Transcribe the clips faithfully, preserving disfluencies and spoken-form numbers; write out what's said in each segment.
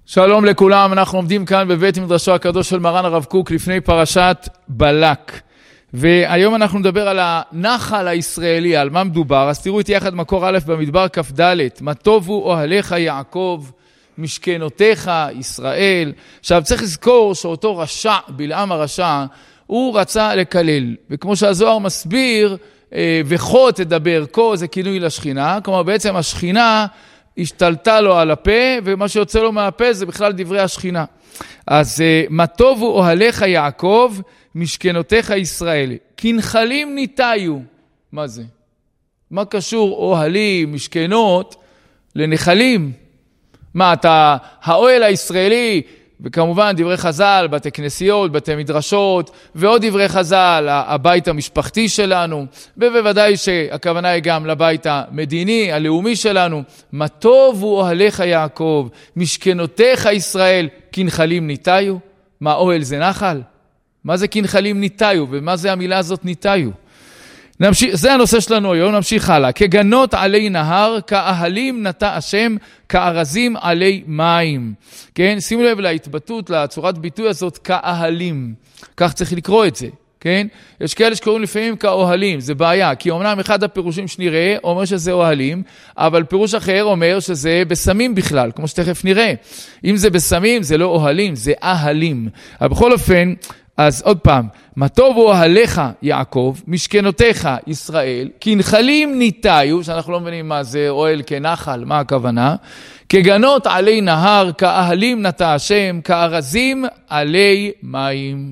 שלום לכולם, אנחנו עומדים כאן בבית מדרשו הקדוש של מרן הרב קוק לפני פרשת בלק. והיום אנחנו נדבר על הנחל הישראלי, על מה מדובר. אז תראו איתי יחד מקור א' במדבר כ"ד, מה טובו אוהליך יעקב, משכנותיך ישראל. עכשיו צריך לזכור שאותו רשע, בלעם הרשע, הוא רצה לקלל. וכמו שהזוהר מסביר, וכו תדבר, כה זה כינוי לשכינה, כלומר בעצם השכינה השתלטה לו על הפה, ומה שיוצא לו מהפה זה בכלל דברי השכינה. אז מה טובו אוהליך יעקב, משכנותיך ישראל. כנחלים ניתאיו. מה זה? מה קשור אוהלים, משכנות, לנחלים? מה, אתה, האוהל הישראלי, וכמובן דברי חז"ל, בתי כנסיות, בתי מדרשות, ועוד דברי חז"ל, הבית המשפחתי שלנו, ובוודאי שהכוונה היא גם לבית המדיני, הלאומי שלנו. מה טובו אוהליך יעקב, משכנותיך ישראל, כנחלים ניתאיו? מה אוהל זה נחל? מה זה כנחלים ניתאיו, ומה זה המילה הזאת ניתאיו? נמשיך, זה הנושא שלנו היום, נמשיך הלאה. כגנות עלי נהר, כאהלים נטע השם, כארזים עלי מים. כן? שימו לב להתבטאות, לצורת ביטוי הזאת, כאהלים. כך צריך לקרוא את זה. כן? יש כאלה שקוראים לפעמים כאוהלים, זה בעיה, כי אומנם אחד הפירושים שנראה אומר שזה אוהלים, אבל פירוש אחר אומר שזה בסמים בכלל, כמו שתכף נראה. אם זה בסמים, זה לא אוהלים, זה אהלים. אבל בכל אופן, אז עוד פעם, מה טובו אוהליך יעקב, משכנותיך ישראל, כנחלים ניתאיו, שאנחנו לא מבינים מה זה אוהל כנחל, מה הכוונה? כגנות עלי נהר, כאהלים נטע השם, כארזים עלי מים.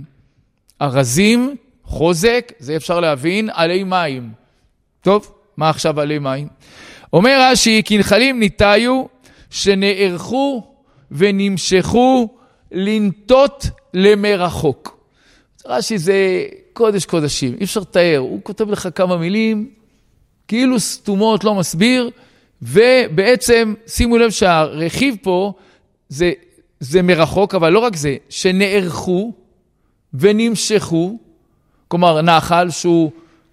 ארזים, חוזק, זה אפשר להבין, עלי מים. טוב, מה עכשיו עלי מים? אומר רש"י, כנחלים ניתאיו, שנערכו ונמשכו לנטות למרחוק. רש"י זה קודש קודשים, אי אפשר לתאר, הוא כותב לך כמה מילים, כאילו סתומות, לא מסביר, ובעצם שימו לב שהרכיב פה זה, זה מרחוק, אבל לא רק זה, שנערכו ונמשכו, כלומר נחל שהוא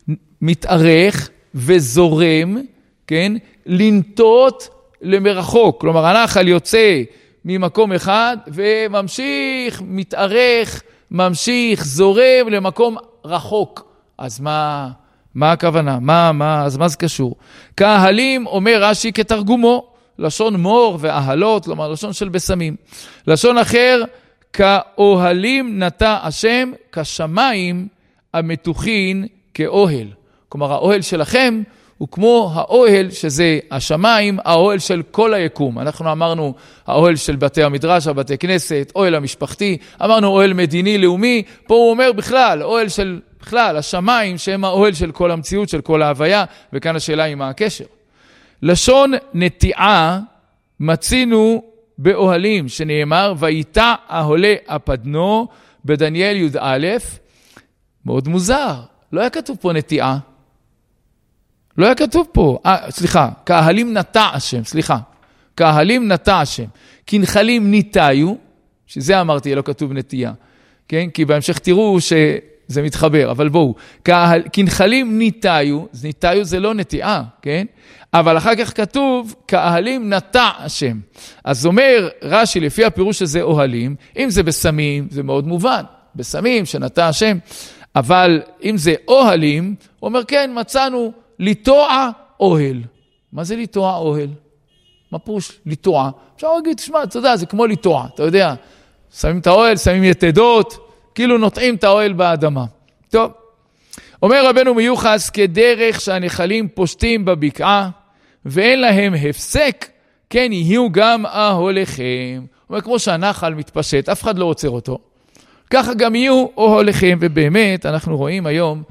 מתארך וזורם, כן? לנטות למרחוק, כלומר הנחל יוצא ממקום אחד וממשיך, מתארך, ממשיך, זורם למקום רחוק. אז מה, מה הכוונה? מה, מה, אז מה זה קשור? כאהלים אומר רש"י כתרגומו, לשון מור ואהלות, כלומר לשון של בסמים. לשון אחר, כאוהלים נטע השם, כשמיים המתוחין כאוהל. כלומר האוהל שלכם הוא כמו האוהל שזה השמיים, האוהל של כל היקום. אנחנו אמרנו האוהל של בתי המדרש, בתי כנסת, אוהל המשפחתי, אמרנו אוהל מדיני לאומי, פה הוא אומר בכלל, אוהל של בכלל, השמיים שהם האוהל של כל המציאות, של כל ההוויה, וכאן השאלה היא מה הקשר. לשון נטיעה מצינו באוהלים, שנאמר, ויטע אהולי הפדנו בדניאל י"א, מאוד מוזר, לא היה כתוב פה נטיעה, לא היה כתוב פה, אה, סליחה, כאהלים נטע השם, סליחה, כאהלים נטע השם, כנחלים ניתאיו, שזה אמרתי, לא כתוב נטיעה, כן? כי בהמשך תראו שזה מתחבר, אבל בואו, כנחלים ניתאיו, ניתאיו זה לא נטיעה, כן? אבל אחר כך כתוב, כאהלים נטע השם. אז אומר רש"י, לפי הפירוש שזה אוהלים, אם זה בסמים, זה מאוד מובן, בסמים שנטע השם, אבל אם זה אוהלים, הוא אומר, כן, מצאנו לטוע אוהל. מה זה לטוע אוהל? מה פירוש לטוע? אפשר להגיד, תשמע, אתה יודע, זה כמו לטוע, אתה יודע, שמים את האוהל, שמים יתדות, כאילו נוטעים את האוהל באדמה. טוב, אומר רבנו מיוחס, כדרך שהנחלים פושטים בבקעה, ואין להם הפסק, כן יהיו גם אוהליכם. הוא אומר, כמו שהנחל מתפשט, אף אחד לא עוצר אותו. ככה גם יהיו אוהליכם, ובאמת אנחנו רואים היום,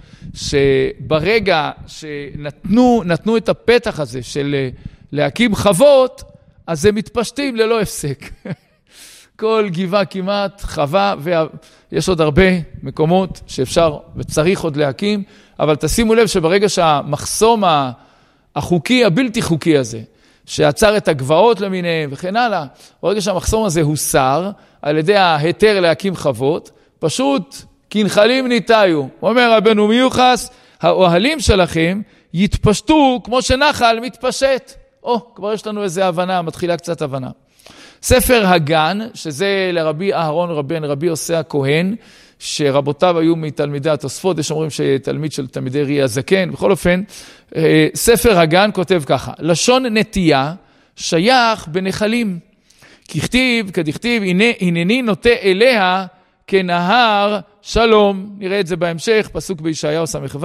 שברגע שנתנו נתנו את הפתח הזה של להקים חוות, אז הם מתפשטים ללא הפסק. כל גבעה כמעט חווה, ויש עוד הרבה מקומות שאפשר וצריך עוד להקים, אבל תשימו לב שברגע שהמחסום החוקי, הבלתי חוקי הזה, שעצר את הגבעות למיניהם וכן הלאה, ברגע שהמחסום הזה הוסר על ידי ההיתר להקים חוות, פשוט כנחלים ניתאיו. אומר רבנו מיוחס, האוהלים שלכם יתפשטו כמו שנחל מתפשט. או, כבר יש לנו איזו הבנה, מתחילה קצת הבנה. ספר הגן, שזה לרבי אהרון רבן, רבי יוסי הכהן, שרבותיו היו מתלמידי התוספות, יש אומרים שתלמיד של תלמידי רי הזקן, בכל אופן, ספר הגן כותב ככה, לשון נטייה שייך בנחלים, ככתיב, כדכתיב, הנה, הנני נוטה אליה כנהר שלום, נראה את זה בהמשך, פסוק בישעיהו ס"ו,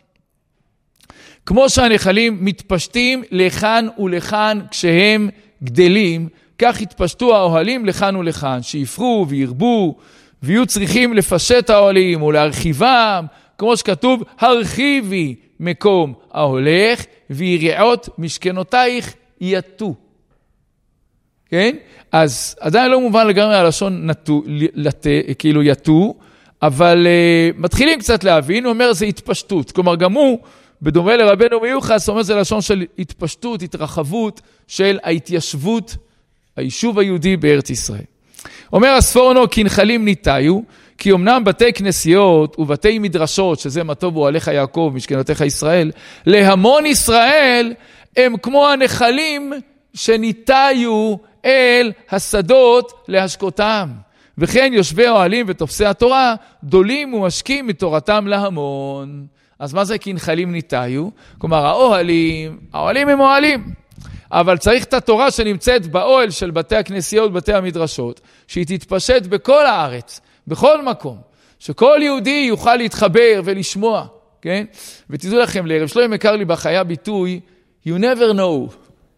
כמו שהנחלים מתפשטים לכאן ולכאן כשהם גדלים, כך התפשטו האוהלים לכאן ולכאן, שיפרו וירבו, ויהיו צריכים לפשט האוהלים ולהרחיבם, כמו שכתוב, הרחיבי מקום ההולך, וירעות משכנותייך יתו. כן? אז עדיין לא מובן לגמרי הלשון נטו, לטה, כאילו יתו, אבל uh, מתחילים קצת להבין, הוא אומר זה התפשטות, כלומר גם הוא, בדומה לרבנו מיוחס, אומר זה לשון של התפשטות, התרחבות של ההתיישבות, היישוב היהודי בארץ ישראל. אומר הספורנו, כנחלים ניתאיו, כי אמנם בתי כנסיות ובתי מדרשות, שזה מה טוב הוא עליך יעקב, משכנותיך ישראל, להמון ישראל הם כמו הנחלים שניתאיו אל השדות להשקותם. וכן יושבי אוהלים ותופסי התורה, דולים ומשקים מתורתם להמון. אז מה זה כנחלים ניתאיו? כלומר, האוהלים, האוהלים הם אוהלים. אבל צריך את התורה שנמצאת באוהל של בתי הכנסיות, בתי המדרשות, שהיא תתפשט בכל הארץ, בכל מקום, שכל יהודי יוכל להתחבר ולשמוע, כן? ותדעו לכם, לערב שלום יקר לי בחיי ביטוי, you never know.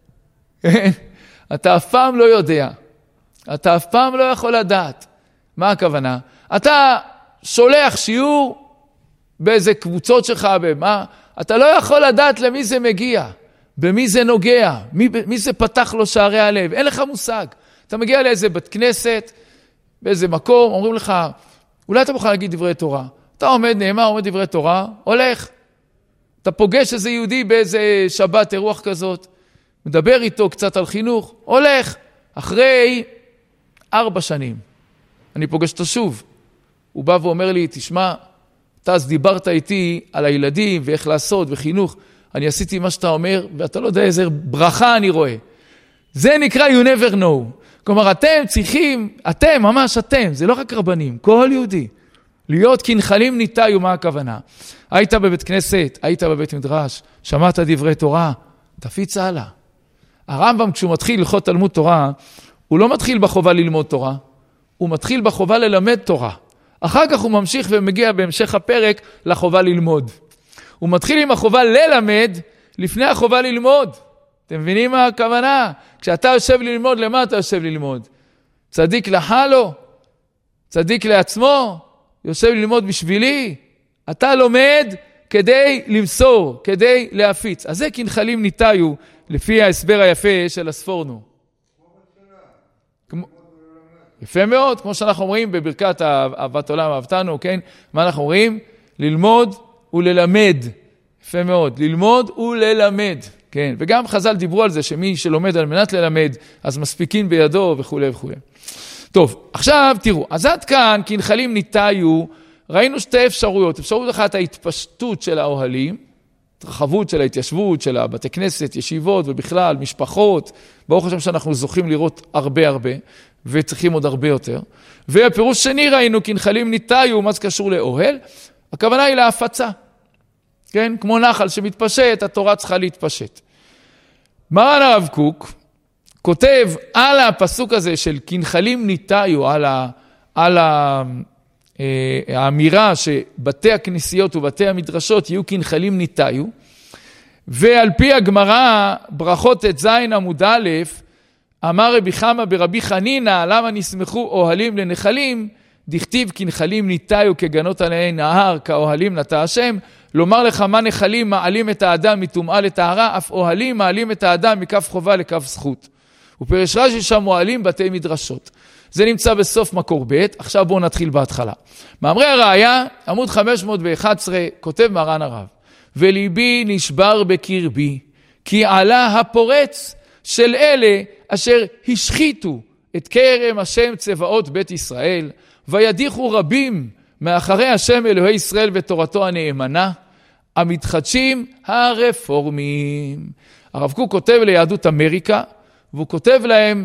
אתה אף פעם לא יודע. אתה אף פעם לא יכול לדעת. מה הכוונה? אתה שולח שיעור באיזה קבוצות שלך, במה? אתה לא יכול לדעת למי זה מגיע. במי זה נוגע, מי, מי זה פתח לו שערי הלב, אין לך מושג. אתה מגיע לאיזה בית כנסת, באיזה מקום, אומרים לך, אולי אתה מוכן להגיד דברי תורה. אתה עומד נאמר, עומד דברי תורה, הולך. אתה פוגש איזה יהודי באיזה שבת, אירוח כזאת, מדבר איתו קצת על חינוך, הולך. אחרי ארבע שנים, אני פוגש אותו שוב. הוא בא ואומר לי, תשמע, אתה אז דיברת איתי על הילדים ואיך לעשות וחינוך, אני עשיתי מה שאתה אומר, ואתה לא יודע איזה ברכה אני רואה. זה נקרא you never know. כלומר, אתם צריכים, אתם, ממש אתם, זה לא רק רבנים, כל יהודי, להיות כנחלים ניתאיו, מה הכוונה? היית בבית כנסת, היית בבית מדרש, שמעת דברי תורה, תפיץ הלאה. הרמב"ם, כשהוא מתחיל הלכות תלמוד תורה, הוא לא מתחיל בחובה ללמוד תורה, הוא מתחיל בחובה ללמד תורה. אחר כך הוא ממשיך ומגיע בהמשך הפרק לחובה ללמוד. הוא מתחיל עם החובה ללמד לפני החובה ללמוד. אתם מבינים מה הכוונה? כשאתה יושב ללמוד, למה אתה יושב ללמוד? צדיק לחלו? צדיק לעצמו? יושב ללמוד בשבילי? אתה לומד כדי למסור, כדי להפיץ. אז זה כנחלים ניתאיו, לפי ההסבר היפה של הספורנו. כמו... יפה מאוד, כמו שאנחנו אומרים בברכת אהבת עולם אהבתנו, כן? מה אנחנו אומרים? ללמוד וללמד. יפה מאוד, ללמוד וללמד. כן, וגם חז"ל דיברו על זה שמי שלומד על מנת ללמד, אז מספיקים בידו וכו' וכו'. טוב, עכשיו תראו, אז עד כאן כנחלים ניתאיו, ראינו שתי אפשרויות. אפשרות אחת ההתפשטות של האוהלים, התרחבות של ההתיישבות, של הבתי כנסת, ישיבות ובכלל, משפחות. ברוך השם שאנחנו זוכים לראות הרבה הרבה, וצריכים עוד הרבה יותר. והפירוש שני ראינו כנחלים ניתאיו, מה זה קשור לאוהל? הכוונה היא להפצה. כן? כמו נחל שמתפשט, התורה צריכה להתפשט. מרן הרב קוק כותב על הפסוק הזה של כנחלים ניתאיו, על, ה, על ה, אה, האמירה שבתי הכנסיות ובתי המדרשות יהיו כנחלים ניתאיו, ועל פי הגמרא, ברכות את זין עמוד א', אמר רבי חמא ברבי חנינא, למה נסמכו אוהלים לנחלים, דכתיב כנחלים ניתאיו כגנות עליהן נהר, כאוהלים נטע השם, לומר לך מה נחלים מעלים את האדם מטומאה לטהרה, אף אוהלים מעלים את האדם מכף חובה לכף זכות. ופרש רש"י שם אוהלים בתי מדרשות. זה נמצא בסוף מקור ב', עכשיו בואו נתחיל בהתחלה. מאמרי הראיה, עמוד חמש מאות ואחת עשרה, כותב מרן הרב, וליבי נשבר בקרבי, כי עלה הפורץ של אלה אשר השחיתו את כרם השם צבאות בית ישראל, וידיחו רבים מאחרי השם אלוהי ישראל ותורתו הנאמנה, המתחדשים הרפורמים. הרב קוק כותב ליהדות אמריקה, והוא כותב להם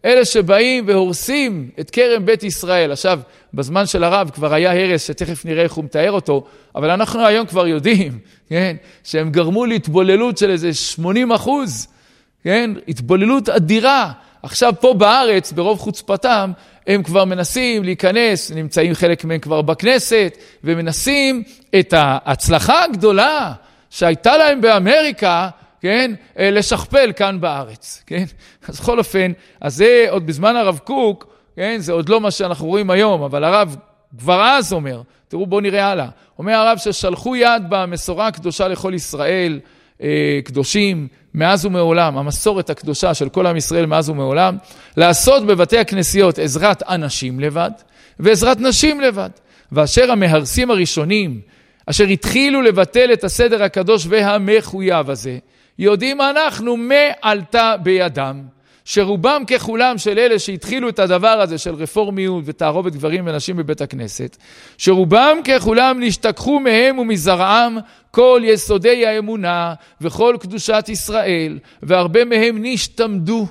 אלה שבאים והורסים את כרם בית ישראל. עכשיו, בזמן של הרב כבר היה הרס, שתכף נראה איך הוא מתאר אותו, אבל אנחנו היום כבר יודעים, כן, שהם גרמו להתבוללות של איזה שמונים אחוז, כן, התבוללות אדירה. עכשיו פה בארץ, ברוב חוצפתם, הם כבר מנסים להיכנס, נמצאים חלק מהם כבר בכנסת, ומנסים את ההצלחה הגדולה שהייתה להם באמריקה, כן, לשכפל כאן בארץ, כן? אז בכל אופן, אז זה עוד בזמן הרב קוק, כן, זה עוד לא מה שאנחנו רואים היום, אבל הרב כבר אז אומר, תראו בואו נראה הלאה, אומר הרב ששלחו יד במסורה הקדושה לכל ישראל, אה, קדושים, מאז ומעולם, המסורת הקדושה של כל עם ישראל מאז ומעולם, לעשות בבתי הכנסיות עזרת אנשים לבד, ועזרת נשים לבד, ואשר המהרסים הראשונים, אשר התחילו לבטל את הסדר הקדוש והמחויב הזה, יודעים אנחנו מעלתה בידם, שרובם ככולם של אלה שהתחילו את הדבר הזה של רפורמיות ותערובת גברים ונשים בבית הכנסת, שרובם ככולם נשתכחו מהם ומזרעם כל יסודי האמונה וכל קדושת ישראל, והרבה מהם נשתמדו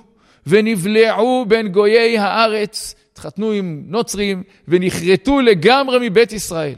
ונבלעו בין גויי הארץ, התחתנו עם נוצרים ונחרטו לגמרי מבית ישראל.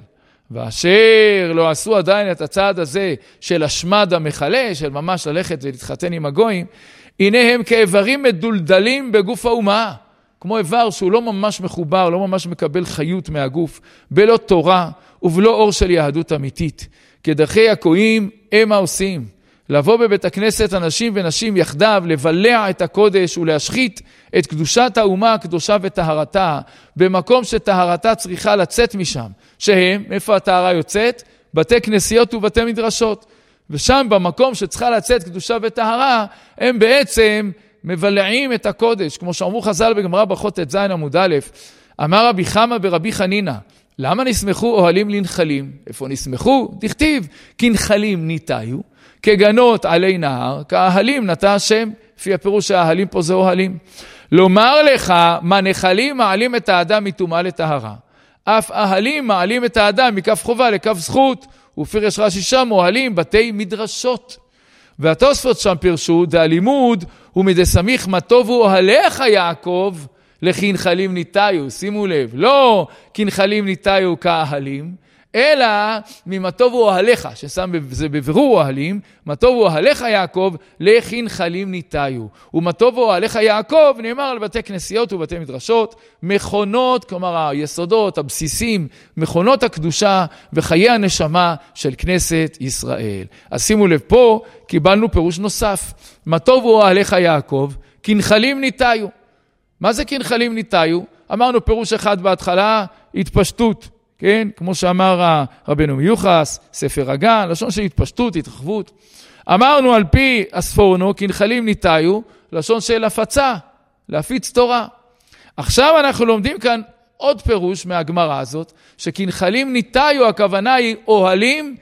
ואשר לא עשו עדיין את הצעד הזה של השמד המחלה, של ממש ללכת ולהתחתן עם הגויים, הנה הם כאיברים מדולדלים בגוף האומה, כמו איבר שהוא לא ממש מחובר, לא ממש מקבל חיות מהגוף, בלא תורה ובלא אור של יהדות אמיתית. כדרכי הקויים הם העושים, לבוא בבית הכנסת אנשים ונשים יחדיו, לבלע את הקודש ולהשחית את קדושת האומה הקדושה וטהרתה, במקום שטהרתה צריכה לצאת משם, שהם, איפה הטהרה יוצאת? בתי כנסיות ובתי מדרשות. ושם במקום שצריכה לצאת קדושה וטהרה, הם בעצם מבלעים את הקודש, כמו שאמרו חז"ל בגמרא ברכות ט"ז עמוד א', אמר רבי חמא ברבי חנינא, למה נסמכו אוהלים לנחלים? איפה נסמכו? דכתיב, כי נחלים ניתאיו, כגנות עלי נהר, כאהלים נטע השם, לפי הפירוש שהאהלים פה זה אוהלים. לומר לך, מה נחלים מעלים את האדם מטומאה לטהרה, אף אהלים מעלים את האדם מכף חובה לכף זכות, ופירש רש"י שם אוהלים בתי מדרשות. והתוספות שם פירשו, דהלימוד ומדסמיך מה טובו אוהליך יעקב, לכי נחלים ניתאיו, שימו לב, לא כי נחלים ניתאיו כאהלים, אלא ממה טובו אוהליך, ששם זה בבירור אוהלים, מה טובו אוהליך יעקב, לכי נחלים ניתאיו. ומה טובו אוהליך יעקב, נאמר על בתי כנסיות ובתי מדרשות, מכונות, כלומר היסודות, הבסיסים, מכונות הקדושה וחיי הנשמה של כנסת ישראל. אז שימו לב, פה קיבלנו פירוש נוסף, מה טובו אוהליך יעקב, כי נחלים ניתאיו. מה זה כי נחלים ניתאיו? אמרנו פירוש אחד בהתחלה, התפשטות. כן, כמו שאמר רבנו מיוחס, ספר הגן, לשון של התפשטות, התרחבות. אמרנו על פי הספורנו, כי נחלים ניתאיו, לשון של הפצה, להפיץ תורה. עכשיו אנחנו לומדים כאן עוד פירוש מהגמרא הזאת, שכי נחלים ניתאיו, הכוונה היא אוהלים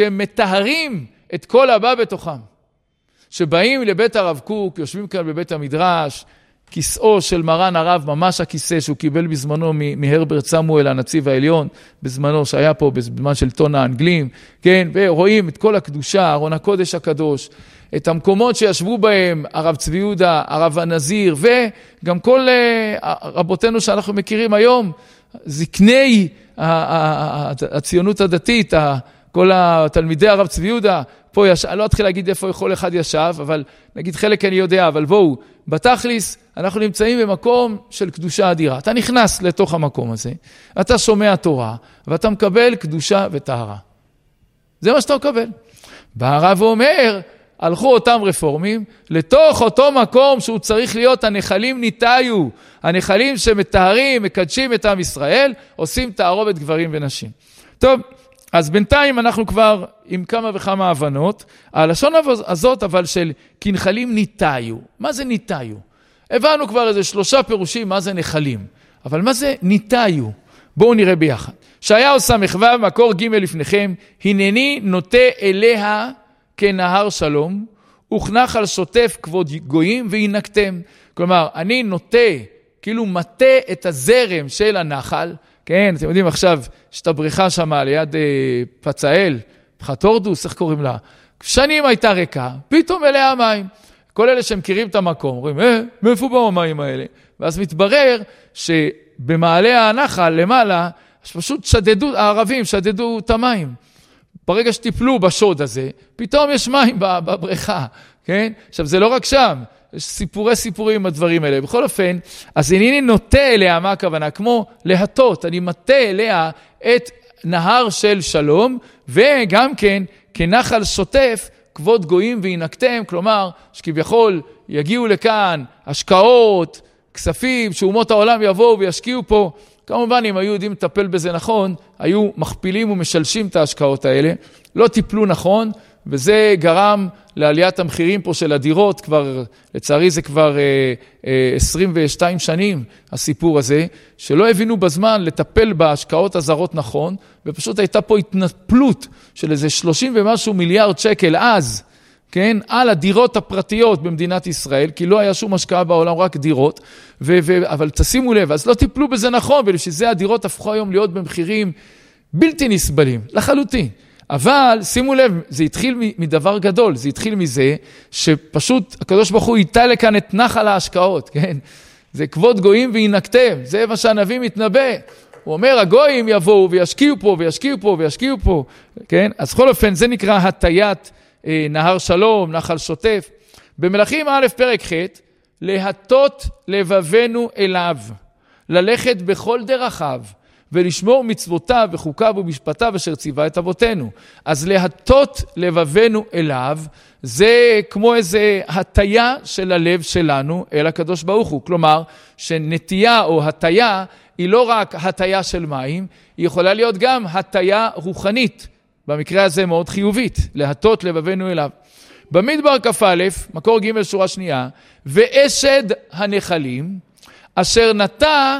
שמטהרים את כל הבא בתוכם. שבאים לבית הרב קוק, יושבים כאן בבית המדרש, כיסאו של מרן הרב, ממש הכיסא שהוא קיבל בזמנו מהרברט סמואל, הנציב העליון, בזמנו שהיה פה בזמן של טון האנגלים, כן, ורואים את כל הקדושה, ארון הקודש הקדוש, את המקומות שישבו בהם הרב צבי יהודה, הרב הנזיר, וגם כל רבותינו שאנחנו מכירים היום, זקני הציונות הדתית, כל התלמידי הרב צבי יהודה, פה ישב, אני לא אתחיל להגיד איפה כל אחד ישב, אבל נגיד חלק אני יודע, אבל בואו, בתכליס, אנחנו נמצאים במקום של קדושה אדירה. אתה נכנס לתוך המקום הזה, אתה שומע תורה, ואתה מקבל קדושה וטהרה. זה מה שאתה מקבל. בא הרב ואומר, הלכו אותם רפורמים, לתוך אותו מקום שהוא צריך להיות הנחלים ניתאיו, הנחלים שמטהרים, מקדשים את עם ישראל, עושים תערובת גברים ונשים. טוב, אז בינתיים אנחנו כבר עם כמה וכמה הבנות, הלשון הזאת אבל של כנחלים ניתאיו. מה זה ניתאיו? הבנו כבר איזה שלושה פירושים מה זה נחלים, אבל מה זה ניתאיו? בואו נראה ביחד. שהיה סמ"ו מקור ג' לפניכם, הנני נוטה אליה כנהר שלום, וכנחל שוטף כבוד גויים וינקתם. כלומר, אני נוטה, כאילו מטה את הזרם של הנחל, כן, אתם יודעים עכשיו, יש את הבריכה שם ליד אה, פצאל, פחתורדוס, איך קוראים לה? שנים הייתה ריקה, פתאום אליה המים. כל אלה שמכירים את המקום, אומרים, אה, מאיפה באו המים האלה? ואז מתברר שבמעלה הנחל למעלה, פשוט שדדו, הערבים שדדו את המים. ברגע שטיפלו בשוד הזה, פתאום יש מים בבריכה, כן? עכשיו, זה לא רק שם, יש סיפורי סיפורים עם הדברים האלה. בכל אופן, אז אני נוטה אליה, מה הכוונה? כמו להטות, אני מטה אליה את נהר של שלום, וגם כן, כנחל שוטף, כבוד גויים וינקתם, כלומר, שכביכול יגיעו לכאן השקעות, כספים, שאומות העולם יבואו וישקיעו פה. כמובן, אם היו יודעים לטפל בזה נכון, היו מכפילים ומשלשים את ההשקעות האלה. לא טיפלו נכון, וזה גרם לעליית המחירים פה של הדירות, כבר, לצערי זה כבר אה, אה, עשרים ושתיים שנים, הסיפור הזה, שלא הבינו בזמן לטפל בהשקעות הזרות נכון, ופשוט הייתה פה התנפלות של איזה שלושים ומשהו מיליארד שקל אז, כן, על הדירות הפרטיות במדינת ישראל, כי לא היה שום השקעה בעולם, רק דירות, ו- ו- אבל תשימו לב, אז לא טיפלו בזה נכון, ולשזה הדירות הפכו היום להיות במחירים בלתי נסבלים, לחלוטין. אבל שימו לב, זה התחיל מדבר גדול, זה התחיל מזה שפשוט הקדוש ברוך הוא ייתה לכאן את נחל ההשקעות, כן? זה כבוד גויים וינקתם, זה מה שהנביא מתנבא. הוא אומר, הגויים יבואו וישקיעו פה וישקיעו פה וישקיעו פה, כן? אז כל אופן, זה נקרא הטיית אה, נהר שלום, נחל שוטף. במלכים א' פרק ח', להטות לבבנו אליו, ללכת בכל דרכיו, ולשמור מצוותיו וחוקיו ומשפטיו אשר ציווה את אבותינו. אז להטות לבבנו אליו, זה כמו איזה הטיה של הלב שלנו אל הקדוש ברוך הוא. כלומר, שנטייה או הטיה היא לא רק הטיה של מים, היא יכולה להיות גם הטיה רוחנית. במקרה הזה מאוד חיובית, להטות לבבנו אליו. במדבר כ"א, מקור ג' שורה שנייה, ואשד הנחלים, אשר נטע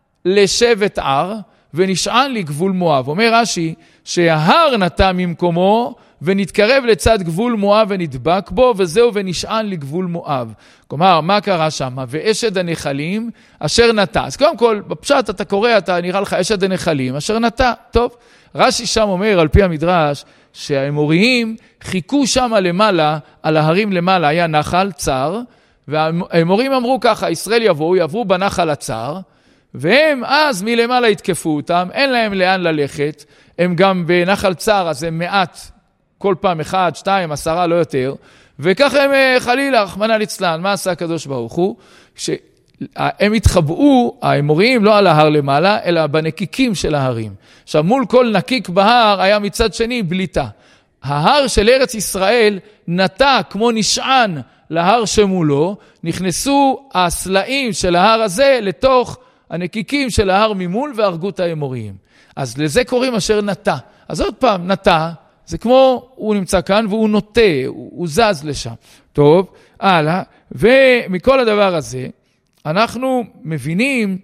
לשבט ער, ונשען לגבול מואב. אומר רש"י, שההר נטע ממקומו, ונתקרב לצד גבול מואב ונדבק בו, וזהו ונשען לגבול מואב. כלומר, מה קרה שם? ואשד הנחלים, אשר נטע. אז קודם כל, בפשט אתה קורא, אתה נראה לך אשד הנחלים, אשר נטע. טוב, רש"י שם אומר, על פי המדרש, שהאמוריים חיכו שם למעלה, על ההרים למעלה, היה נחל צר, והאמוריים אמרו ככה, ישראל יבואו, יעברו בנחל הצר, והם אז מלמעלה התקפו אותם, אין להם לאן ללכת, הם גם בנחל צר, אז הם מעט, כל פעם אחד, שתיים, עשרה, לא יותר, וככה הם חלילה, רחמנא ליצלן, מה עשה הקדוש ברוך הוא? שהם התחבאו, האמוריים, לא על ההר למעלה, אלא בנקיקים של ההרים. עכשיו, מול כל נקיק בהר היה מצד שני בליטה. ההר של ארץ ישראל נטע כמו נשען להר שמולו, נכנסו הסלעים של ההר הזה לתוך הנקיקים של ההר ממול והרגו את האמוריים. אז לזה קוראים אשר נטע. אז עוד פעם, נטע, זה כמו הוא נמצא כאן והוא נוטה, הוא, הוא זז לשם. טוב, הלאה. ומכל הדבר הזה, אנחנו מבינים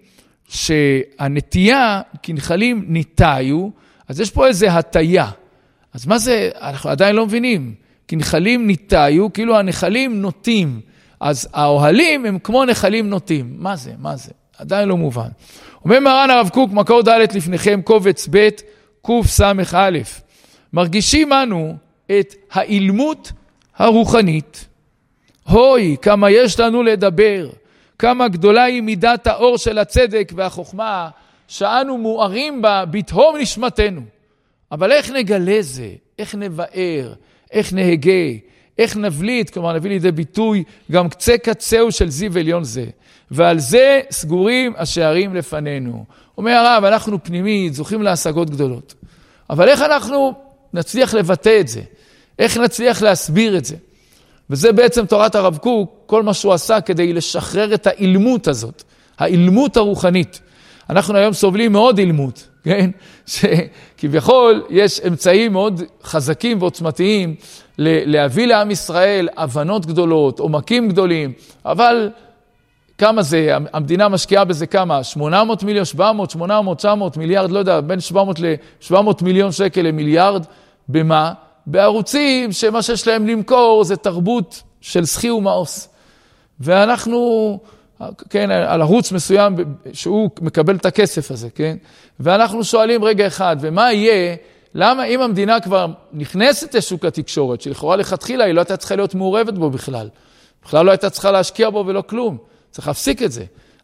שהנטייה, כנחלים ניטעיו, אז יש פה איזה הטיה. אז מה זה? אנחנו עדיין לא מבינים. כנחלים ניטעיו, כאילו הנחלים נוטים. אז האוהלים הם כמו נחלים נוטים. מה זה? מה זה? עדיין לא מובן. אומר מרן הרב קוק, מקור ד' לפניכם, קובץ ב' קס"א. מרגישים אנו את האילמות הרוחנית. הוי, כמה יש לנו לדבר, כמה גדולה היא מידת האור של הצדק והחוכמה, שאנו מוארים בה בתהום נשמתנו. אבל איך נגלה זה? איך נבאר? איך נהגה? איך נבליט? כלומר, נביא לידי ביטוי גם קצה קצהו של זיו עליון זה. ועל זה סגורים השערים לפנינו. אומר הרב, אנחנו פנימית, זוכים להשגות גדולות. אבל איך אנחנו נצליח לבטא את זה? איך נצליח להסביר את זה? וזה בעצם תורת הרב קוק, כל מה שהוא עשה כדי לשחרר את האילמות הזאת, האילמות הרוחנית. אנחנו היום סובלים מאוד אילמות, כן? שכביכול יש אמצעים מאוד חזקים ועוצמתיים להביא לעם ישראל הבנות גדולות, עומקים גדולים, אבל כמה זה? המדינה משקיעה בזה כמה? שמונה מאות מיליון, שבע מאות, שמונה מאות, תשע מאות מיליארד, לא יודע, בין שבע מאות ל-שבע מאות מיליון שקל למיליארד, במה? בערוצים שמה שיש להם למכור זה תרבות של שכי ומאוס. ואנחנו, כן, על ערוץ מסוים שהוא מקבל את הכסף הזה, כן? ואנחנו שואלים רגע אחד, ומה יהיה? למה אם המדינה כבר נכנסת לשוק התקשורת, שלכאורה לכתחילה היא לא הייתה צריכה להיות מעורבת בו בכלל. בכלל לא הייתה צריכה להשקיע בו ולא כלום. צריך להפסיק את זה.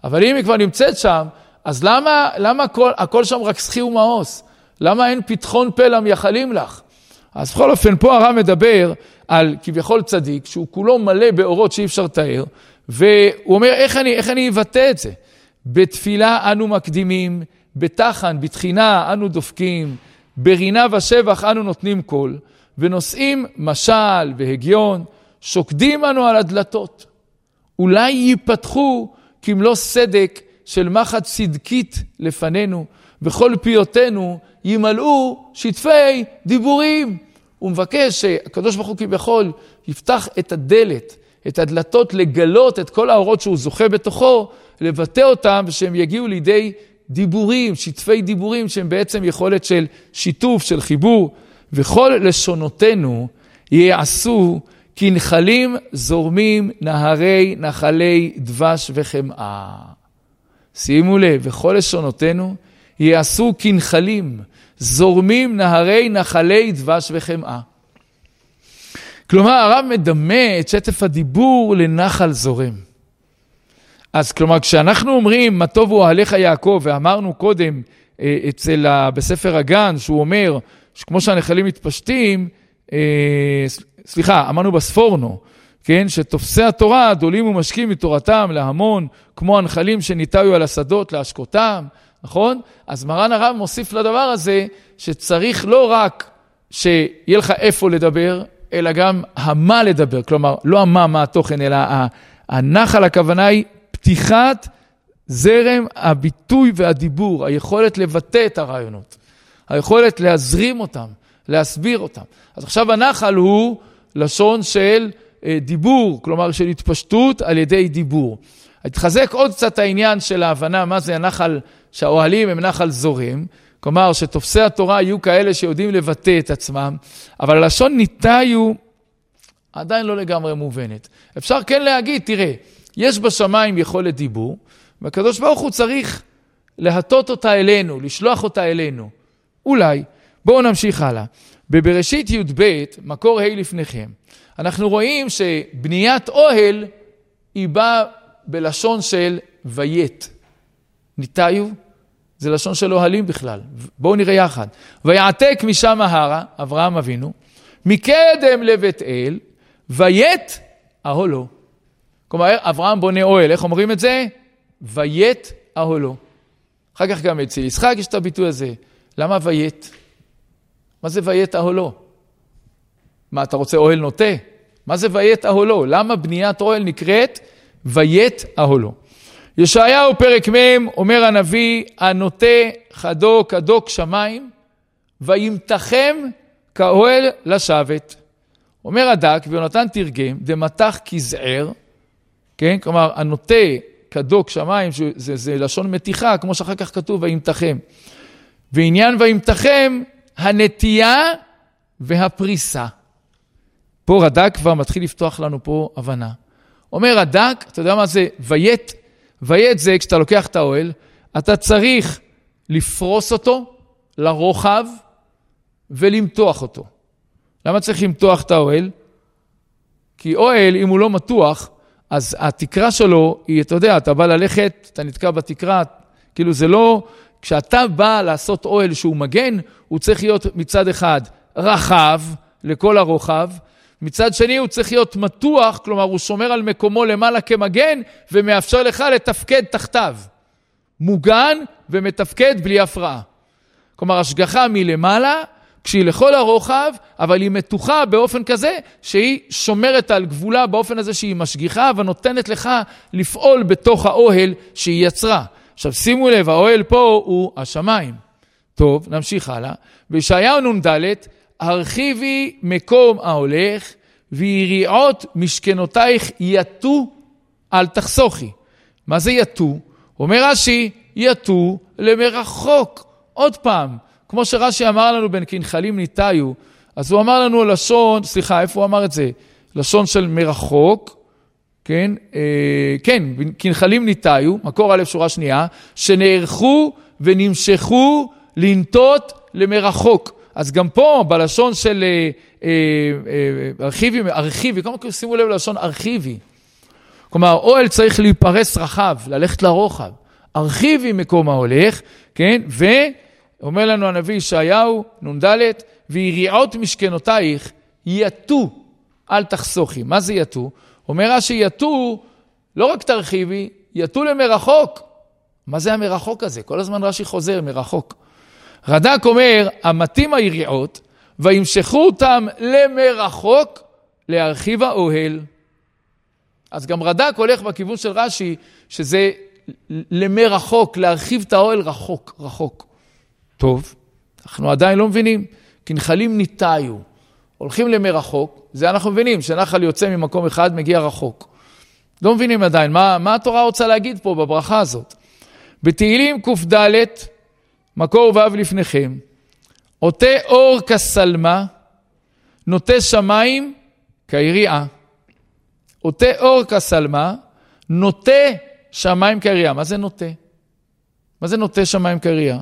אבל אם היא כבר נמצאת שם, אז למה, למה הכל, הכל שם רק סחי ומאוס? למה אין פתחון פה למייחלים לך? אז בכל אופן, פה הרב מדבר על כביכול צדיק, שהוא כולו מלא באורות שאי אפשר לתאר, והוא אומר, איך אני, איך אני אבטא את זה? בתפילה אנו מקדימים, בתחן, בתחינה אנו דופקים, ברינה ושבח אנו נותנים קול, ונושאים משל והגיון, שוקדים אנו על הדלתות. אולי ייפתחו כמלוא סדק של מחט צדקית לפנינו, וכל פיותינו ימלאו שטפי דיבורים. הוא מבקש שהקדוש ברוך הוא כביכול יפתח את הדלת, את הדלתות, לגלות את כל האורות שהוא זוכה בתוכו, לבטא אותם ושהם יגיעו לידי דיבורים, שטפי דיבורים, שהם בעצם יכולת של שיתוף, של חיבור. וכל לשונותינו יעשו כנחלים זורמים נהרי נחלי דבש וחמאה. שימו לב, וכל לשונותינו יעשו כנחלים זורמים נהרי נחלי דבש וחמאה. כלומר, הרב מדמה את שטף הדיבור לנחל זורם. אז כלומר, כשאנחנו אומרים מה טוב הוא אוהליך יעקב, ואמרנו קודם אצל, בספר הגן, שהוא אומר, שכמו שהנחלים מתפשטים, סליחה, אמרנו בספורנו, כן, שתופסי התורה דולים ומשקים מתורתם להמון, כמו הנחלים שניטעו על השדות להשקותם, נכון? אז מרן הרב מוסיף לדבר הזה, שצריך לא רק שיהיה לך איפה לדבר, אלא גם המה לדבר, כלומר, לא המה, מה התוכן, אלא הנחל, הכוונה היא פתיחת זרם הביטוי והדיבור, היכולת לבטא את הרעיונות, היכולת להזרים אותם, להסביר אותם. אז עכשיו הנחל הוא לשון של דיבור, כלומר של התפשטות על ידי דיבור. התחזק עוד קצת העניין של ההבנה מה זה הנחל, שהאוהלים הם נחל זורם, כלומר שתופסי התורה יהיו כאלה שיודעים לבטא את עצמם, אבל הלשון ניטעו עדיין לא לגמרי מובנת. אפשר כן להגיד, תראה, יש בשמיים יכולת דיבור, והקדוש ברוך הוא צריך להטות אותה אלינו, לשלוח אותה אלינו. אולי, בואו נמשיך הלאה. בבראשית י' ב', מקור ה' לפניכם, אנחנו רואים שבניית אוהל היא באה בלשון של וית. ניטעו, זה לשון של אוהלים בכלל. בואו נראה יחד. ויעתק משם ההרה, אברהם אבינו, מקדם לבית אל, וית אהלו. כלומר, אברהם בונה אוהל, איך אומרים את זה? וית אהלו. אחר כך גם אצל יצחק יש את הביטוי הזה. למה וית? מה זה וית אהלו? מה, אתה רוצה אוהל נוטה? מה זה וית אהלו? למה בניית אוהל נקראת וית אהלו? ישעיהו פרק מ' אומר הנביא, הנוטה חדו כדוק שמיים, וימתחם כאוהל לשבת. אומר הדק, ויונתן תרגם, דמתח כזער, כן? כלומר, הנוטה כדוק שמיים, זה, זה לשון מתיחה, כמו שאחר כך כתוב, וימתחם. ועניין וימתחם, הנטייה והפריסה. פה רד"ק כבר מתחיל לפתוח לנו פה הבנה. אומר רד"ק, אתה יודע מה זה? וית, וית זה כשאתה לוקח את האוהל, אתה צריך לפרוס אותו לרוחב ולמתוח אותו. למה צריך למתוח את האוהל? כי אוהל, אם הוא לא מתוח, אז התקרה שלו היא, אתה יודע, אתה בא ללכת, אתה נתקע בתקרה, כאילו זה לא, כשאתה בא לעשות אוהל שהוא מגן, הוא צריך להיות מצד אחד רחב לכל הרוחב, מצד שני הוא צריך להיות מתוח, כלומר הוא שומר על מקומו למעלה כמגן, ומאפשר לך לתפקד תחתיו. מוגן ומתפקד בלי הפרעה. כלומר השגחה מלמעלה, כשהיא לכל הרוחב, אבל היא מתוחה באופן כזה, שהיא שומרת על גבולה באופן הזה שהיא משגיחה, ונותנת לך לפעול בתוך האוהל שהיא יצרה. עכשיו שימו לב, האוהל פה הוא השמיים. טוב, נמשיך הלאה. בישעיהו נ"ד, הרחיבי מקום ההולך, ויריעות משכנותייך יתו אל תחסוכי. מה זה יתו? אומר רש"י, יתו למרחוק. עוד פעם, כמו שרש"י אמר לנו בין כנחלים ניטעו, אז הוא אמר לנו לשון, סליחה, איפה הוא אמר את זה? לשון של מרחוק, כן, אה, כן, כנחלים ניטעו, מקור א' שורה שנייה, שנערכו ונמשכו לנטות למרחוק. אז גם פה, בלשון של אה, אה, ארכיבי, ארכיבי, כמה שימו לב ללשון ארכיבי. כלומר, אוהל צריך להיפרס רחב, ללכת לרוחב. הרחיבי מקום ההולך, כן? ואומר לנו הנביא ישעיהו, נ"ד, ויריעות משכנותייך יתו, אל תחסוכי. מה זה יתו? אומר רש"י, יתו, לא רק תרחיבי, יתו למרחוק. מה זה המרחוק הזה? כל הזמן רש"י חוזר, מרחוק. רד"ק אומר, המתים היריעות, וימשכו אותם למרחוק, להרחיב האוהל. אז גם רד"ק הולך בכיוון של רש"י, שזה למרחוק, להרחיב את האוהל רחוק, רחוק. טוב, אנחנו עדיין לא מבינים, כי נחלים ניתאיו, הולכים למרחוק, זה אנחנו מבינים, שנחל יוצא ממקום אחד, מגיע רחוק. לא מבינים עדיין, מה, מה התורה רוצה להגיד פה בברכה הזאת? בתהילים ק"ד, מקור ואב לפניכם, עוטה אור כסלמה, נוטה שמיים כיריעה. עוטה אור כסלמה, נוטה שמיים כיריעה. מה זה נוטה? מה זה נוטה שמיים כיריעה?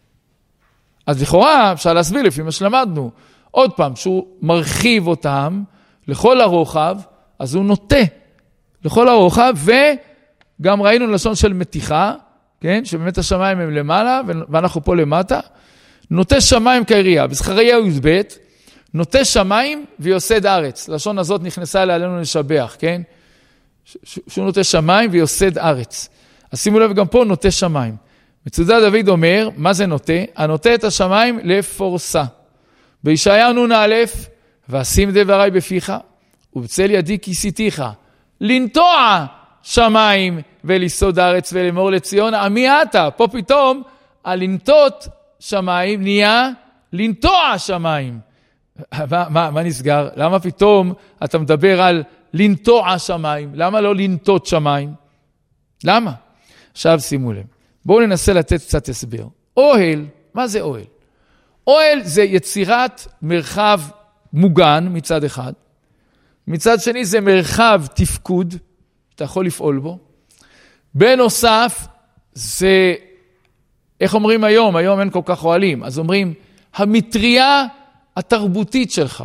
אז לכאורה אפשר להסביר לפי מה שלמדנו. עוד פעם, שהוא מרחיב אותם לכל הרוחב, אז הוא נוטה לכל הרוחב, וגם ראינו לשון של מתיחה, כן? שבאמת השמיים הם למעלה, ואנחנו פה למטה. נוטה שמיים כיריעה. בזכריה י"ב, נוטה שמיים ויוסד ארץ. לשון הזאת נכנסה עלינו לשבח, כן? שהוא נוטה שמיים ויוסד ארץ. אז שימו לב, גם פה נוטה שמיים. מצודת דוד אומר, מה זה נוטה? הנוטה את השמיים לפורסה. בישעיהו נ"א, ואשים דברי בפיך, ובצל ידי כיסיתיך, לנטוע שמיים וליסוד הארץ ולאמור לציון, עמי אתה. פה פתאום, הלנטות שמיים נהיה לנטוע שמיים. מה, מה, מה נסגר? למה פתאום אתה מדבר על לנטוע שמיים? למה לא לנטות שמיים? למה? עכשיו שימו לב. בואו ננסה לתת קצת הסבר. אוהל, מה זה אוהל? אוהל זה יצירת מרחב מוגן מצד אחד. מצד שני זה מרחב תפקוד, שאתה יכול לפעול בו. בנוסף, זה, איך אומרים היום? היום אין כל כך אוהלים. אז אומרים, המטריה התרבותית שלך,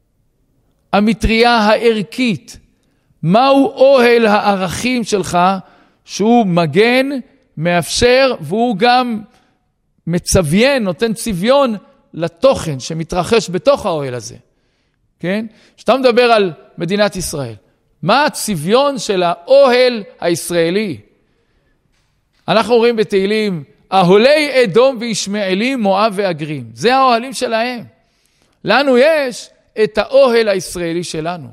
המטריה הערכית, מהו אוהל הערכים שלך, שהוא מגן, מאפשר, והוא גם מצביין, נותן צביון לתוכן שמתרחש בתוך האוהל הזה. כן? שאתה מדבר על מדינת ישראל, מה הצביון של האוהל הישראלי? אנחנו רואים בתהילים, אהולי אדום וישמעאלים, מואב ואגרים. זה האוהלים שלהם. לנו יש את האוהל הישראלי שלנו.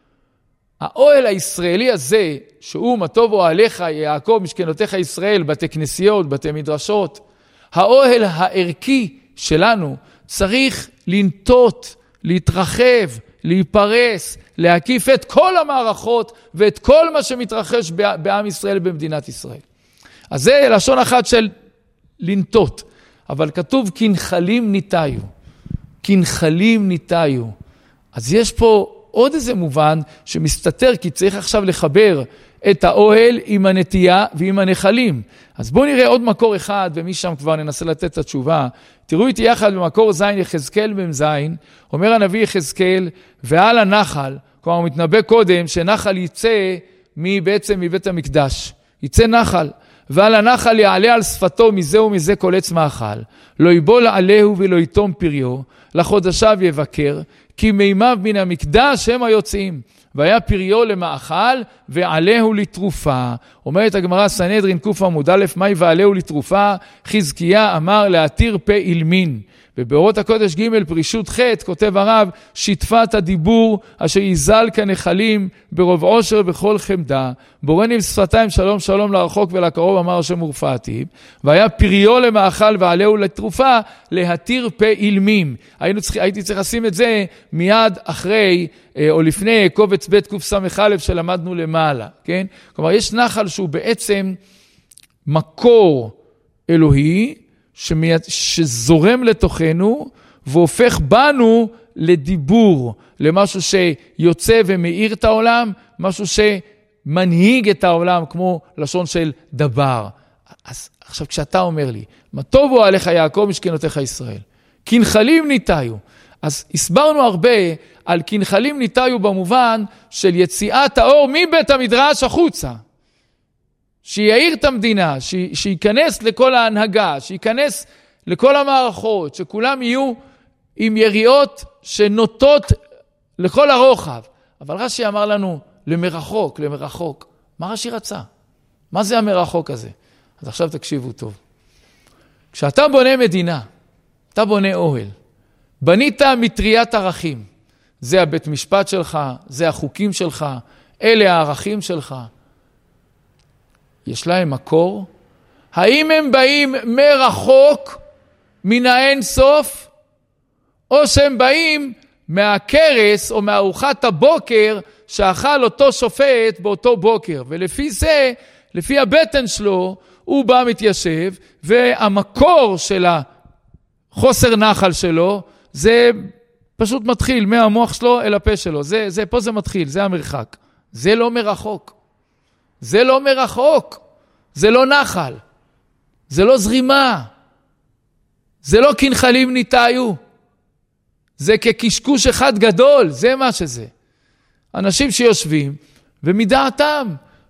האוהל הישראלי הזה, שהוא מה טוב אוהליך, יעקב משכנותיך ישראל, בתי כנסיות, בתי מדרשות, האוהל הערכי שלנו צריך לנטות, להתרחב, להיפרס, להקיף את כל המערכות ואת כל מה שמתרחש בעם ישראל במדינת ישראל. אז זה לשון אחת של לנטות, אבל כתוב כנחלים ניתאיו, כנחלים ניתאיו. אז יש פה עוד איזה מובן שמסתתר, כי צריך עכשיו לחבר את האוהל עם הנטייה ועם הנחלים. אז בואו נראה עוד מקור אחד, ומשם כבר ננסה לתת את התשובה. תראו איתי יחד במקור זין יחזקאל בן זין, אומר הנביא יחזקאל, ועל הנחל, כלומר הוא מתנבא קודם, שנחל יצא בעצם מבית המקדש. יצא נחל, ועל הנחל יעלה על שפתו מזה ומזה כל עץ מאכל, לא יבול עליהו ולא יתום פריו, לחודשיו יבקר, כי מימיו מן המקדש הם היוצאים, והיה פריו למאכל ועליהו לתרופה. אומרת הגמרא סנהדרין קוף עמוד א', מהי ועליהו לתרופה? חזקיה אמר להתיר פה אילמין. ובאורות הקודש ג' פרישות ח' כותב הרב, שיתפת הדיבור אשר יזל כנחלים ברוב עושר בכל חמדה, בורני בשפתיים שלום שלום לרחוק ולקרוב אמר השם ורפאתי, והיה פריו למאכל ועליהו לתרופה להתיר פה אילמים. היינו צריך, הייתי צריך לשים את זה מיד אחרי או לפני קובץ ב' קס"א שלמדנו למעלה, כן? כלומר יש נחל שהוא בעצם מקור אלוהי, שזורם לתוכנו והופך בנו לדיבור, למשהו שיוצא ומאיר את העולם, משהו שמנהיג את העולם, כמו לשון של דבר. אז עכשיו כשאתה אומר לי, מה טוב הוא עליך יעקב משכנותיך ישראל, כנחלים ניתאיו, אז הסברנו הרבה על כנחלים ניתאיו במובן של יציאת האור מבית המדרש החוצה. שיעיר את המדינה, ש... שיכנס לכל ההנהגה, שיכנס לכל המערכות, שכולם יהיו עם יריעות שנוטות לכל הרוחב. אבל רש"י אמר לנו, למרחוק, למרחוק. מה רש"י רצה? מה זה המרחוק הזה? אז עכשיו תקשיבו טוב. כשאתה בונה מדינה, אתה בונה אוהל, בנית מטריית ערכים. זה הבית משפט שלך, זה החוקים שלך, אלה הערכים שלך. יש להם מקור? האם הם באים מרחוק, מן האין סוף, או שהם באים מהקרס או מארוחת הבוקר שאכל אותו שופט באותו בוקר? ולפי זה, לפי הבטן שלו, הוא בא מתיישב, והמקור של החוסר נחל שלו, זה פשוט מתחיל מהמוח שלו אל הפה שלו. זה, זה, פה זה מתחיל, זה המרחק. זה לא מרחוק. זה לא מרחוק. זה לא נחל. זה לא זרימה. זה לא כנחלים ניתאיו. זה כקשקוש אחד גדול. זה מה שזה. אנשים שיושבים ומדעתם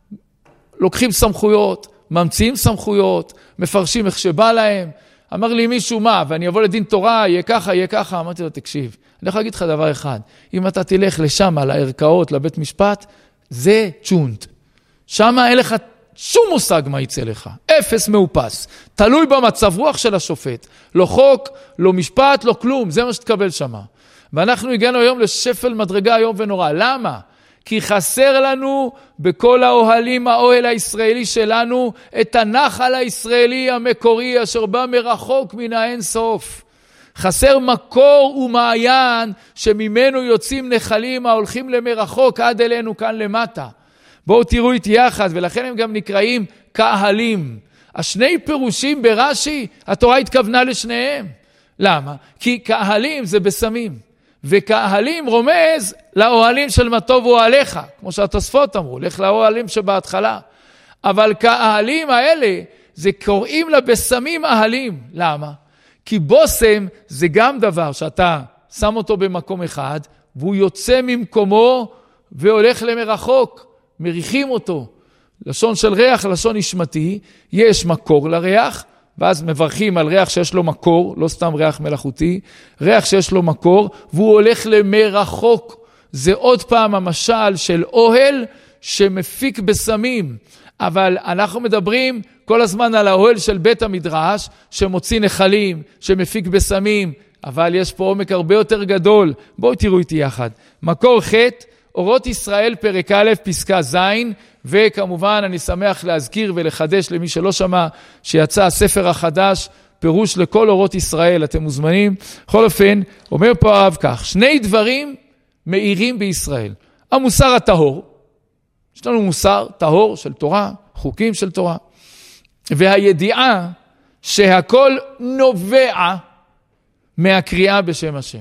לוקחים סמכויות, ממציאים סמכויות, מפרשים איך שבא להם. אמר לי מישהו מה, ואני אבוא לדין תורה, יהיה ככה, יהיה ככה. אמרתי לו, תקשיב, אני יכול להגיד לך דבר אחד. אם אתה תלך לשם, לערכאות, לבית משפט, זה צ'ונט. שם אין לך שום מושג מה יצא לך. אפס מאופס. תלוי במצב רוח של השופט. לא חוק, לא משפט, לא כלום. זה מה שתקבל שם. ואנחנו הגענו היום לשפל מדרגה היום ונורא. למה? כי חסר לנו בכל האוהלים, האוהל הישראלי שלנו, את הנחל הישראלי המקורי, אשר בא מרחוק מן האין סוף. חסר מקור ומעיין, שממנו יוצאים נחלים ההולכים למרחוק עד אלינו כאן למטה. בואו תראו איתי יחד, ולכן הם גם נקראים קהלים. השני פירושים ברש"י, התורה התכוונה לשניהם. למה? כי קהלים זה בסמים. וקהלים רומז לאוהלים של מה טוב אוהליך, כמו שהתוספות אמרו, לך לאוהלים שבהתחלה. אבל קהלים האלה, זה קוראים לה בסמים אהלים. למה? כי בוסם זה גם דבר שאתה שם אותו במקום אחד, והוא יוצא ממקומו והולך למרחוק, מריחים אותו. לשון של ריח, לשון נשמתי, יש מקור לריח, ואז מברכים על ריח שיש לו מקור, לא סתם ריח מלאכותי, ריח שיש לו מקור, והוא הולך למרחוק. זה עוד פעם המשל של אוהל שמפיק בסמים. אבל אנחנו מדברים כל הזמן על האוהל של בית המדרש, שמוציא נחלים, שמפיק בסמים, אבל יש פה עומק הרבה יותר גדול. בואו תראו איתי יחד. מקור ח' אורות ישראל פרק א' פסקה ז', וכמובן אני שמח להזכיר ולחדש למי שלא שמע שיצא הספר החדש, פירוש לכל אורות ישראל, אתם מוזמנים. בכל אופן, אומר פה הרב כך, שני דברים מאירים בישראל. המוסר הטהור, יש לנו מוסר טהור של תורה, חוקים של תורה, והידיעה שהכל נובע מהקריאה בשם השם.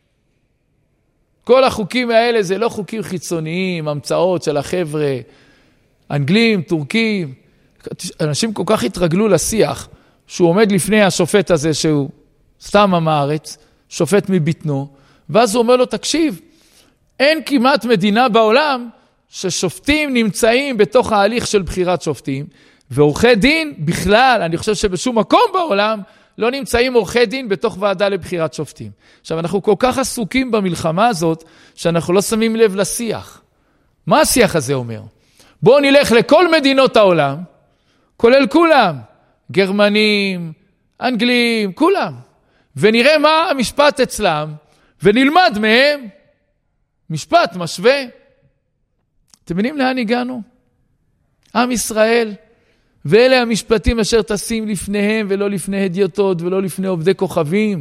כל החוקים האלה זה לא חוקים חיצוניים, המצאות של החבר'ה, אנגלים, טורקים. אנשים כל כך התרגלו לשיח, שהוא עומד לפני השופט הזה, שהוא סתם עם הארץ, שופט מביטנו, ואז הוא אומר לו, תקשיב, אין כמעט מדינה בעולם ששופטים נמצאים בתוך ההליך של בחירת שופטים, ועורכי דין בכלל, אני חושב שבשום מקום בעולם, לא נמצאים עורכי דין בתוך ועדה לבחירת שופטים. עכשיו, אנחנו כל כך עסוקים במלחמה הזאת, שאנחנו לא שמים לב לשיח. מה השיח הזה אומר? בואו נלך לכל מדינות העולם, כולל כולם, גרמנים, אנגלים, כולם, ונראה מה המשפט אצלם, ונלמד מהם משפט משווה. אתם מבינים לאן הגענו? עם ישראל, ואלה המשפטים אשר תשים לפניהם, ולא לפני הדיוטות, ולא לפני עובדי כוכבים.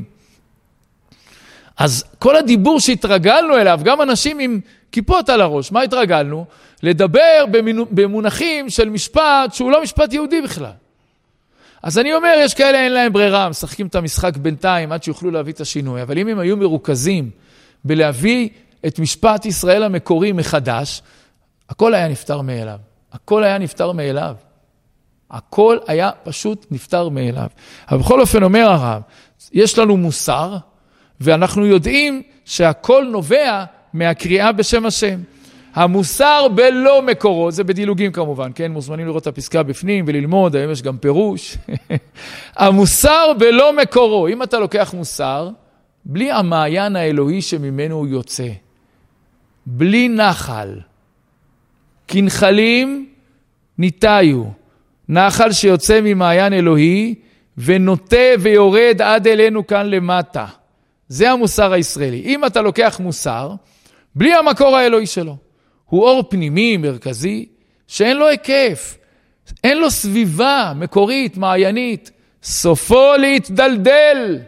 אז כל הדיבור שהתרגלנו אליו, גם אנשים עם כיפות על הראש, מה התרגלנו? לדבר במונחים של משפט שהוא לא משפט יהודי בכלל. אז אני אומר, יש כאלה אין להם ברירה, משחקים את המשחק בינתיים עד שיוכלו להביא את השינוי. אבל אם הם היו מרוכזים בלהביא את משפט ישראל המקורי מחדש, הכל היה נפטר מאליו. הכל היה נפטר מאליו. הכל היה פשוט נפטר מאליו. אבל בכל אופן אומר הרב, יש לנו מוסר, ואנחנו יודעים שהכל נובע מהקריאה בשם השם. המוסר בלא מקורו, זה בדילוגים כמובן, כן? מוזמנים לראות את הפסקה בפנים וללמוד, היום יש גם פירוש. המוסר בלא מקורו, אם אתה לוקח מוסר, בלי המעיין האלוהי שממנו הוא יוצא, בלי נחל, כנחלים ניתאיו, נחל שיוצא ממעיין אלוהי, ונוטה ויורד עד אלינו כאן למטה. זה המוסר הישראלי. אם אתה לוקח מוסר, בלי המקור האלוהי שלו, הוא אור פנימי, מרכזי, שאין לו היקף, אין לו סביבה מקורית, מעיינית, סופו להתדלדל.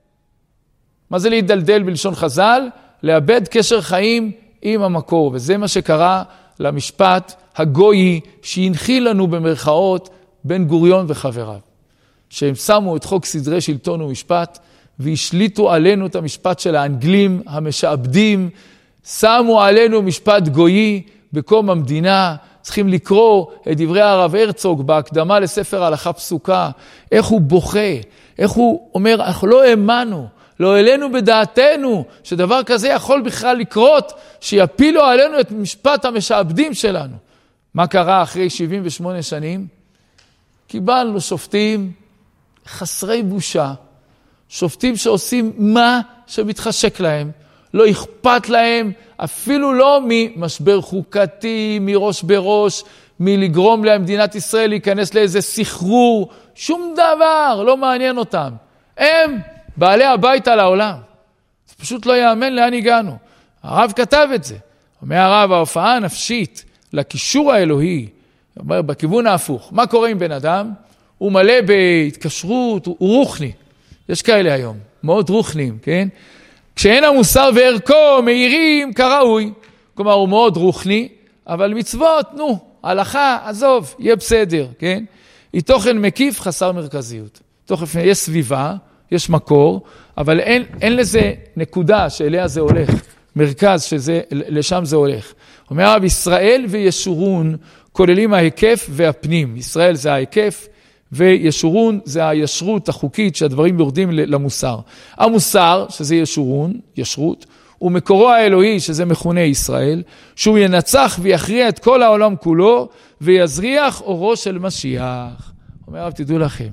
מה זה להתדלדל בלשון חז"ל? לאבד קשר חיים עם המקור, וזה מה שקרה למשפט הגויי שהנחיל לנו במרכאות בן גוריון וחבריו. שהם שמו את חוק סדרי שלטון ומשפט, והשליטו עלינו את המשפט של האנגלים המשעבדים, שמו עלינו משפט גויי בקום המדינה. צריכים לקרוא את דברי הרב הרצוג בהקדמה לספר הלכה פסוקה, איך הוא בוכה, איך הוא אומר, אנחנו לא האמנו, לא העלינו בדעתנו שדבר כזה יכול בכלל לקרות, שיפילו עלינו את משפט המשעבדים שלנו. מה קרה אחרי שבעים ושמונה שנים? קיבלנו שופטים חסרי בושה, שופטים שעושים מה שמתחשק להם, לא אכפת להם אפילו לא ממשבר חוקתי, מראש בראש, מלגרום למדינת ישראל להיכנס לאיזה סחרור, שום דבר לא מעניין אותם. הם בעלי הבית על העולם. זה פשוט לא יאמן לאן הגענו. הרב כתב את זה. אומר הרב, ההופעה הנפשית לקישור האלוהי, אומר בכיוון ההפוך. מה קורה עם בן אדם? הוא מלא בהתקשרות, הוא רוחני. יש כאלה היום, מאוד רוחניים, כן? כשאין המוסר וערכו מאירים כראוי. כלומר, הוא מאוד רוחני, אבל מצוות, נו, הלכה, עזוב, יהיה בסדר, כן? היא תוכן מקיף חסר מרכזיות. תוכן, יש סביבה, יש מקור, אבל אין, אין לזה נקודה שאליה זה הולך, מרכז שזה, לשם זה הולך. אומר הרב, ישראל וישורון כוללים ההיקף והפנים. ישראל זה ההיקף, וישורון זה הישרות החוקית שהדברים יורדים למוסר. המוסר, שזה ישורון, ישרות, ומקורו האלוהי, שזה מכונה ישראל, שהוא ינצח ויכריע את כל העולם כולו, ויזריח אורו של משיח. אומר הרב, תדעו לכם,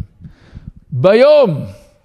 ביום,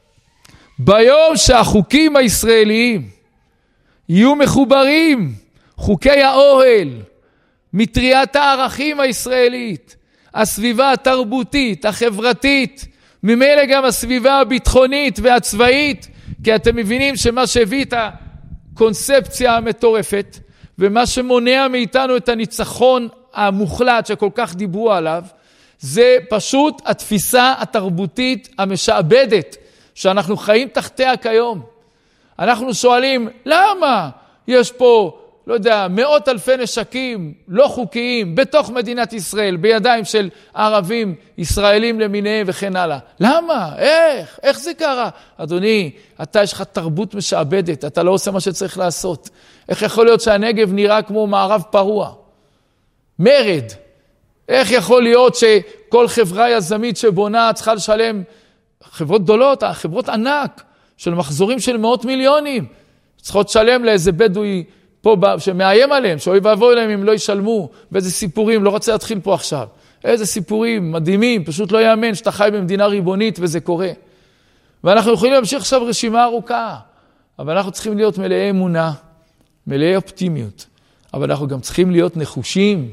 ביום שהחוקים הישראליים יהיו מחוברים, חוקי האוהל, מטריית הערכים הישראלית, הסביבה התרבותית, החברתית, ממילא גם הסביבה הביטחונית והצבאית, כי אתם מבינים שמה שהביא את הקונספציה המטורפת, ומה שמונע מאיתנו את הניצחון המוחלט שכל כך דיברו עליו, זה פשוט התפיסה התרבותית המשעבדת, שאנחנו חיים תחתיה כיום. אנחנו שואלים, למה יש פה, לא יודע, מאות אלפי נשקים לא חוקיים בתוך מדינת ישראל, בידיים של ערבים, ישראלים למיניהם וכן הלאה? למה? איך? איך זה קרה? אדוני, אתה יש לך תרבות משעבדת, אתה לא עושה מה שצריך לעשות. איך יכול להיות שהנגב נראה כמו מערב פרוע? מרד. איך יכול להיות שכל חברה יזמית שבונה צריכה לשלם, חברות גדולות, חברות ענק, של מחזורים של מאות מיליונים, צריכות לשלם לאיזה בדואי פה שמאיים עליהם, שאוי ואבוי אליהם אם לא ישלמו, ואיזה סיפורים, לא רוצה להתחיל פה עכשיו. איזה סיפורים מדהימים, פשוט לא יאמן שאתה חי במדינה ריבונית וזה קורה. ואנחנו יכולים להמשיך עכשיו רשימה ארוכה, אבל אנחנו צריכים להיות מלאי אמונה, מלאי אופטימיות, אבל אנחנו גם צריכים להיות נחושים,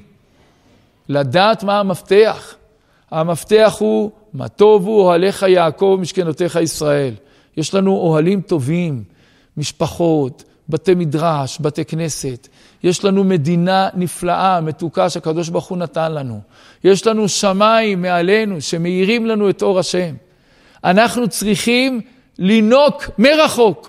לדעת מה המפתח. המפתח הוא, מה טוב הוא אוהליך יעקב משכנותיך ישראל. יש לנו אוהלים טובים, משפחות, בתי מדרש, בתי כנסת. יש לנו מדינה נפלאה, מתוקה שהקדוש ברוך הוא נתן לנו. יש לנו שמיים מעלינו שמאירים לנו את אור השם. אנחנו צריכים לנוק מרחוק.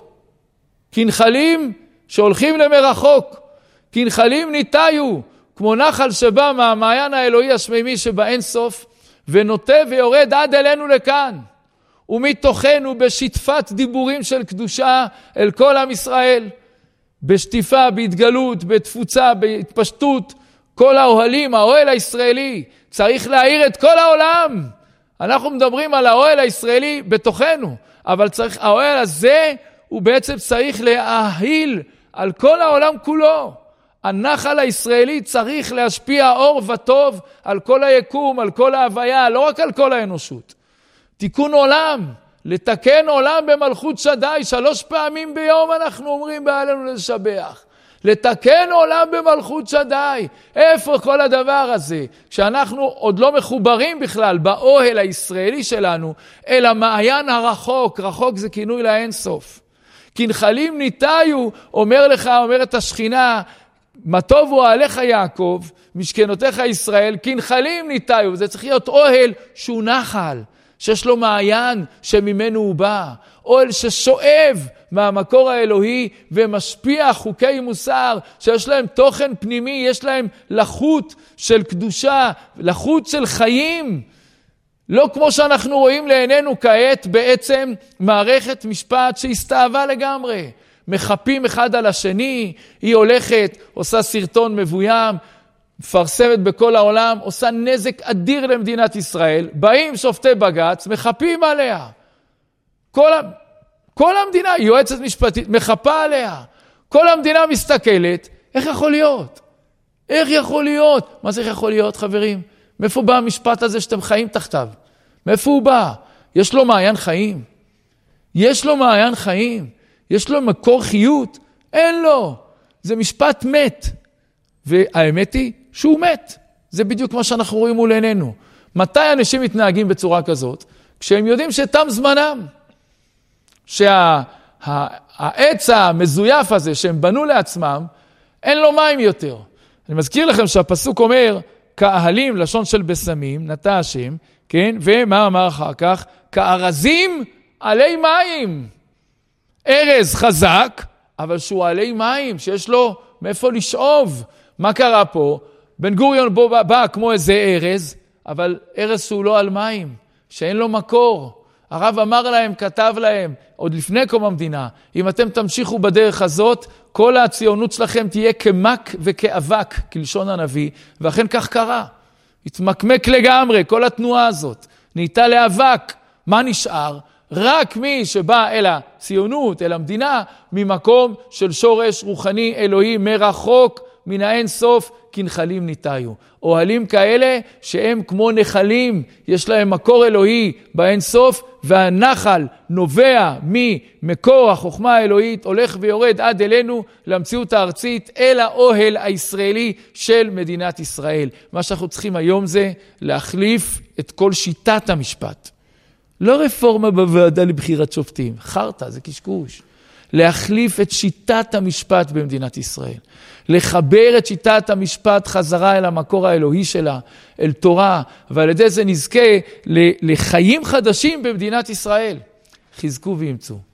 כנחלים שהולכים למרחוק. כנחלים ניתאיו, כמו נחל שבא מהמעיין האלוהי השמימי שבאין סוף, ונוטה ויורד עד אלינו לכאן. ומתוכנו בשטפת דיבורים של קדושה אל כל עם ישראל. בשטיפה, בהתגלות, בתפוצה, בהתפשטות, כל האוהלים, האוהל הישראלי, צריך להאיר את כל העולם. אנחנו מדברים על האוהל הישראלי בתוכנו, אבל צריך, האוהל הזה הוא בעצם צריך להאהיל על כל העולם כולו. הנחל הישראלי צריך להשפיע אור וטוב על כל היקום, על כל ההוויה, לא רק על כל האנושות. תיקון עולם, לתקן עולם במלכות שדי, שלוש פעמים ביום אנחנו אומרים בעלינו לשבח. לתקן עולם במלכות שדי. איפה כל הדבר הזה? כשאנחנו עוד לא מחוברים בכלל באוהל הישראלי שלנו, אל המעיין הרחוק, רחוק זה כינוי לאינסוף. כנחלים ניתאיו, אומר לך, אומרת השכינה, מה טוב הוא עליך יעקב, משכנותיך ישראל, כנחלים ניתאיו, זה צריך להיות אוהל שהוא נחל, שיש לו מעיין שממנו הוא בא, אוהל ששואב מהמקור האלוהי ומשפיע חוקי מוסר, שיש להם תוכן פנימי, יש להם לחות של קדושה, לחות של חיים, לא כמו שאנחנו רואים לעינינו כעת בעצם מערכת משפט שהסתאבה לגמרי. מחפים אחד על השני, היא הולכת, עושה סרטון מבוים, מפרסמת בכל העולם, עושה נזק אדיר למדינת ישראל, באים שופטי בגץ, מחפים עליה. כל, ה... כל המדינה, יועצת משפטית, מחפה עליה. כל המדינה מסתכלת, איך יכול להיות? איך יכול להיות? מה זה יכול להיות, חברים? מאיפה בא המשפט הזה שאתם חיים תחתיו? מאיפה הוא בא? יש לו מעיין חיים. יש לו מעיין חיים. יש לו מקור חיות. אין לו. זה משפט מת. והאמת היא שהוא מת. זה בדיוק מה שאנחנו רואים מול עינינו. מתי אנשים מתנהגים בצורה כזאת? כשהם יודעים שתם זמנם. שהעץ המזויף הזה שהם בנו לעצמם, אין לו מים יותר. אני מזכיר לכם שהפסוק אומר, כאהלים, לשון של בסמים, נטע השם, כן? ומה אמר אחר כך? כארזים עלי מים. ארז חזק, אבל שהוא עלי מים, שיש לו מאיפה לשאוב. מה קרה פה? בן גוריון בא, בא כמו איזה ארז, אבל ארז שהוא לא על מים, שאין לו מקור. הרב אמר להם, כתב להם, עוד לפני קום המדינה, אם אתם תמשיכו בדרך הזאת, כל הציונות שלכם תהיה כמק וכאבק, כלשון הנביא, ואכן כך קרה. התמקמק לגמרי, כל התנועה הזאת. נהייתה לאבק. מה נשאר? רק מי שבא אל הציונות, אל המדינה, ממקום של שורש רוחני אלוהי מרחוק, מן האין סוף, כנחלים ניתאיו. אוהלים כאלה שהם כמו נחלים, יש להם מקור אלוהי באין סוף, והנחל נובע ממקור החוכמה האלוהית, הולך ויורד עד אלינו למציאות הארצית, אל האוהל הישראלי של מדינת ישראל. מה שאנחנו צריכים היום זה להחליף את כל שיטת המשפט. לא רפורמה בוועדה לבחירת שופטים, חרטה, זה קשקוש. להחליף את שיטת המשפט במדינת ישראל. לחבר את שיטת המשפט חזרה אל המקור האלוהי שלה, אל תורה, ועל ידי זה נזכה לחיים חדשים במדינת ישראל. חזקו וימצאו.